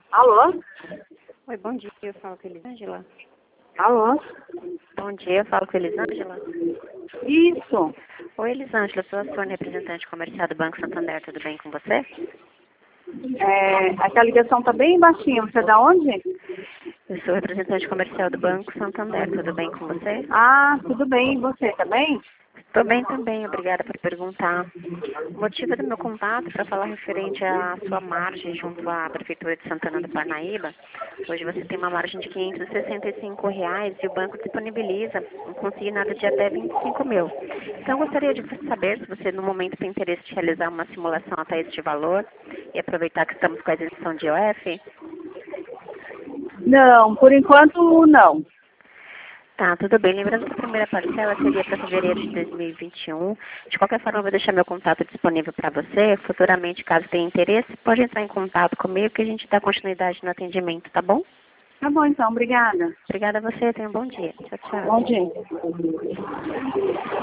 Alô? Oi, bom dia, eu falo com a Elisângela. Alô? Bom dia, eu falo com a Elisângela. Isso. Oi, Elisângela, eu sou a Sônia, representante comercial do Banco Santander, tudo bem com você? Aqui a ligação tá bem baixinha. Você é da onde? Eu sou representante comercial do Banco Santander, tudo bem com você? Ah, tudo bem. E você, tá bem? Estou bem também, obrigada por perguntar. O motivo do meu contato é para falar referente à sua margem junto à Prefeitura de Santana do Parnaíba. Hoje você tem uma margem de R$ 565 e o banco disponibiliza um consignado de até 25 mil. Então, eu gostaria de saber se você, no momento, tem interesse de realizar uma simulação até este valor e aproveitar que estamos com a isenção de IOF. Não, por enquanto não. Tá, tudo bem. Lembrando que a primeira parcela seria para fevereiro de 2021. De qualquer forma, eu vou deixar meu contato disponível para você. Futuramente, caso tenha interesse, pode entrar em contato comigo que a gente dá continuidade no atendimento, tá bom? Tá bom então, obrigada. Obrigada a você, tenha um bom dia. Tchau, tchau. Bom dia.